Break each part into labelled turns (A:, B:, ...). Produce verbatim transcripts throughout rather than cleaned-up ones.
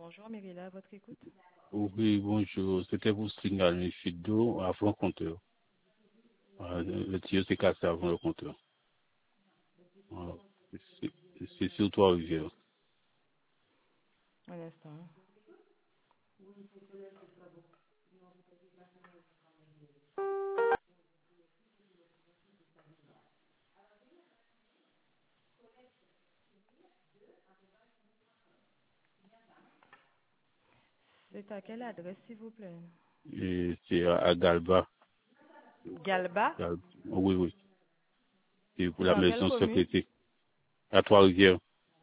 A: Bonjour, Mérila, à votre écoute.
B: Oui, bonjour. C'était pour signaler une fuite d'eau avant le compteur. Voilà, le le tuyau s'est cassé avant le compteur. Voilà. C'est c'est sur Trois-Rivières.
A: Un instant. C'est à quelle adresse, s'il vous plaît?
B: Et c'est à, à Galba.
A: Galba?
B: Gal- Oui, oui. C'est pour
A: C'est
B: la
A: dans quelle
B: maison
A: commune?
B: secrétaire. À Trois-Rivières.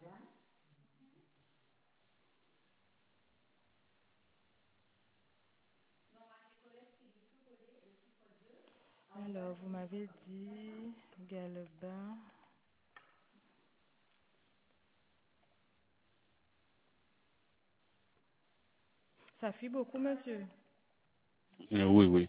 A: Alors, vous m'avez dit Galba. Ça fuit beaucoup, monsieur.
B: Euh, Oui, oui.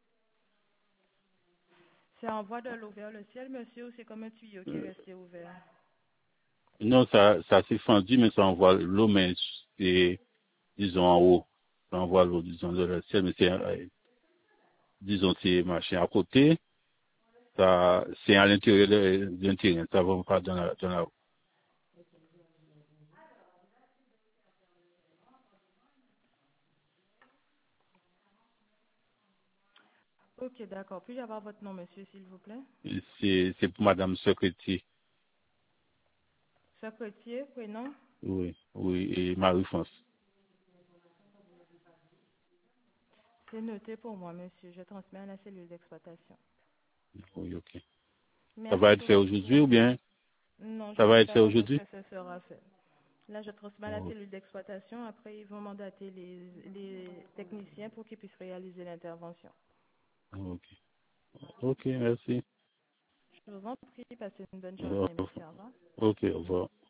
A: C'est en voie de l'eau vers le ciel, monsieur, ou c'est comme un tuyau qui est
B: Euh,
A: resté ouvert?
B: Non, ça, ça s'est fendu, mais ça envoie l'eau, mais c'est, disons, en haut. Ça envoie l'eau, disons, de le ciel, mais c'est, euh, disons, c'est machin à côté. Ça, c'est à l'intérieur de, de l'intérieur. Ça va pas dans la, dans la
A: Ok, d'accord. Puis-je avoir votre nom, monsieur, s'il vous plaît?
B: C'est, c'est pour Madame Secrétaire.
A: Secrétaire, prénom?
B: Oui, oui, et Marie-France.
A: C'est noté pour moi, monsieur. Je transmets à la cellule d'exploitation.
B: Oui, ok. Ça va
A: Merci
B: être
A: pour
B: fait
A: votre
B: aujourd'hui ou
A: signal.
B: bien
A: Non, je
B: ça
A: ne
B: va
A: sais
B: être
A: pas
B: fait
A: quand est-ce
B: aujourd'hui?
A: que ce sera fait. Là, je transmets à la
B: Oh,
A: cellule d'exploitation. Après, ils vont mandater les, les techniciens pour qu'ils puissent réaliser l'intervention.
B: ok. Ok, merci.
A: Je vous en prie, passez une bonne
B: Oh,
A: journée, monsieur. Au revoir.
B: ok, au revoir.